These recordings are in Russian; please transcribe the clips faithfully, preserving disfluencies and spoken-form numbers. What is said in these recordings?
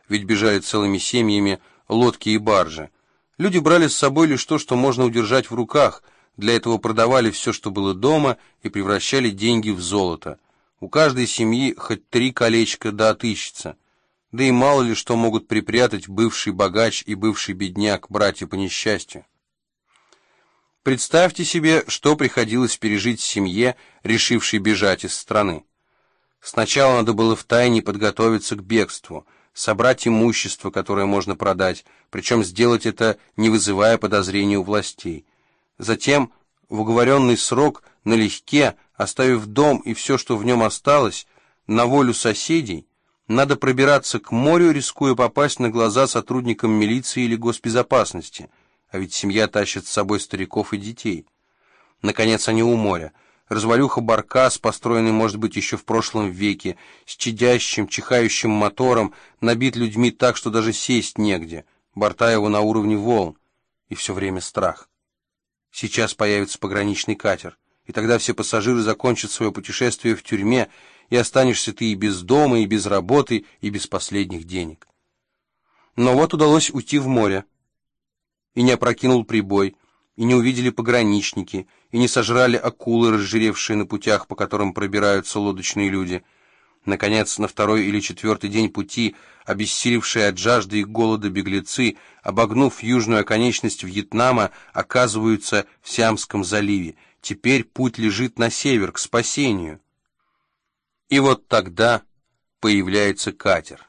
ведь бежали целыми семьями лодки и баржи. Люди брали с собой лишь то, что можно удержать в руках, для этого продавали все, что было дома, и превращали деньги в золото. У каждой семьи хоть три колечка да отыщется. Да и мало ли что могут припрятать бывший богач и бывший бедняк, братья по несчастью. Представьте себе, что приходилось пережить семье, решившей бежать из страны. Сначала надо было втайне подготовиться к бегству, собрать имущество, которое можно продать, причем сделать это, не вызывая подозрений у властей. Затем, в уговоренный срок, налегке, оставив дом и все, что в нем осталось, на волю соседей, надо пробираться к морю, рискуя попасть на глаза сотрудникам милиции или госбезопасности, а ведь семья тащит с собой стариков и детей. Наконец они у моря. Развалюха-баркас, построенный, может быть, еще в прошлом веке, с чадящим, чихающим мотором, набит людьми так, что даже сесть негде, борта его на уровне волн, и все время страх. Сейчас появится пограничный катер, и тогда все пассажиры закончат свое путешествие в тюрьме, и останешься ты и без дома, и без работы, и без последних денег. Но вот удалось уйти в море, и не опрокинул прибой, и не увидели пограничники, и не сожрали акулы, разжиревшие на путях, по которым пробираются лодочные люди. Наконец, на второй или четвертый день пути, обессилевшие от жажды и голода беглецы, обогнув южную оконечность Вьетнама, оказываются в Сиамском заливе. Теперь путь лежит на север, к спасению. И вот тогда появляется катер.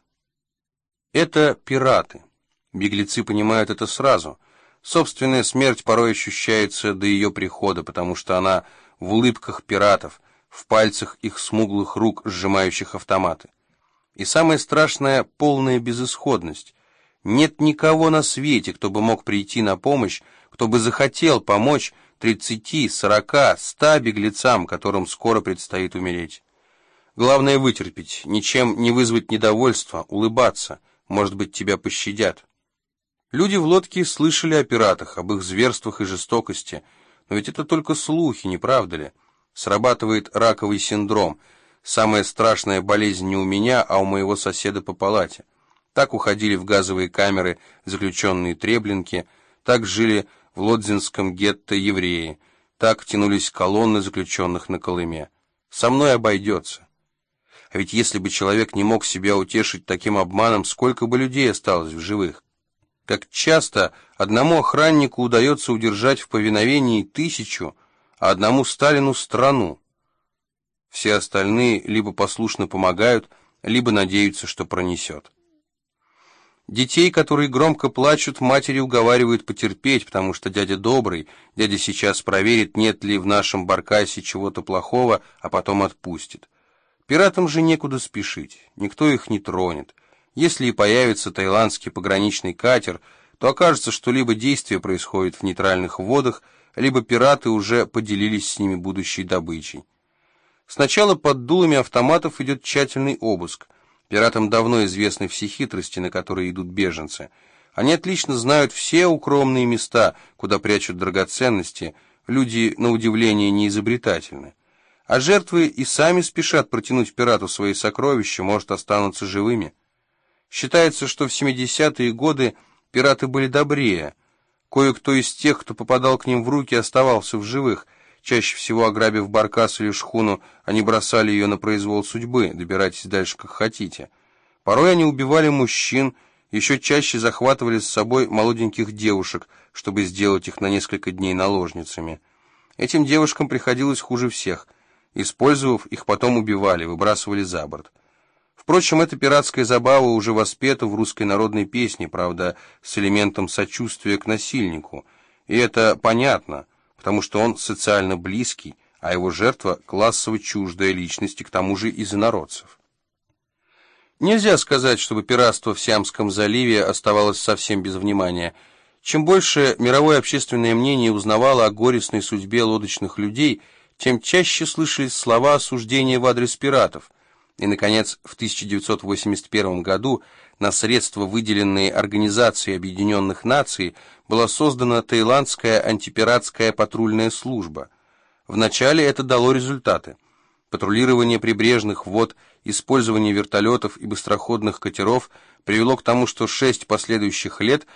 Это пираты. Беглецы понимают это сразу. Собственная смерть порой ощущается до ее прихода, потому что она в улыбках пиратов, в пальцах их смуглых рук, сжимающих автоматы. И самое страшное — полная безысходность. Нет никого на свете, кто бы мог прийти на помощь, кто бы захотел помочь тридцати, сорока, ста беглецам, которым скоро предстоит умереть. Главное — вытерпеть, ничем не вызвать недовольства, улыбаться, может быть, тебя пощадят. Люди в лодке слышали о пиратах, об их зверствах и жестокости, но ведь это только слухи, не правда ли? Срабатывает раковый синдром, самая страшная болезнь не у меня, а у моего соседа по палате. Так уходили в газовые камеры заключенные треблинки, так жили в лодзинском гетто евреи, так тянулись колонны заключенных на Колыме. Со мной обойдется. А ведь если бы человек не мог себя утешить таким обманом, сколько бы людей осталось в живых? Как часто одному охраннику удается удержать в повиновении тысячу, а одному Сталину страну. Все остальные либо послушно помогают, либо надеются, что пронесет. Детей, которые громко плачут, матери уговаривают потерпеть, потому что дядя добрый, дядя сейчас проверит, нет ли в нашем баркасе чего-то плохого, а потом отпустит. Пиратам же некуда спешить, никто их не тронет. Если и появится таиландский пограничный катер, то окажется, что либо действие происходит в нейтральных водах, либо пираты уже поделились с ними будущей добычей. Сначала под дулами автоматов идет тщательный обыск. Пиратам давно известны все хитрости, на которые идут беженцы. Они отлично знают все укромные места, куда прячут драгоценности, люди, на удивление, неизобретательны. А жертвы и сами спешат протянуть пирату свои сокровища, может, останутся живыми. Считается, что в семидесятые годы пираты были добрее. Кое-кто из тех, кто попадал к ним в руки, оставался в живых. Чаще всего, ограбив баркас или шхуну, они бросали ее на произвол судьбы, добирайтесь дальше как хотите. Порой они убивали мужчин, еще чаще захватывали с собой молоденьких девушек, чтобы сделать их на несколько дней наложницами. Этим девушкам приходилось хуже всех. Использовав, их потом убивали, выбрасывали за борт. Впрочем, эта пиратская забава уже воспета в русской народной песне, правда, с элементом сочувствия к насильнику. И это понятно, потому что он социально близкий, а его жертва классово чуждая личность, и к тому же из инородцев. Нельзя сказать, чтобы пиратство в Сиамском заливе оставалось совсем без внимания. Чем больше мировое общественное мнение узнавало о горестной судьбе лодочных людей, тем чаще слышались слова осуждения в адрес пиратов. И, наконец, в тысяча девятьсот восемьдесят первом году на средства, выделенные Организацией Объединенных Наций, была создана таиландская антипиратская патрульная служба. Вначале это дало результаты. Патрулирование прибрежных вод использование вертолетов и быстроходных катеров привело к тому, что шесть последующих лет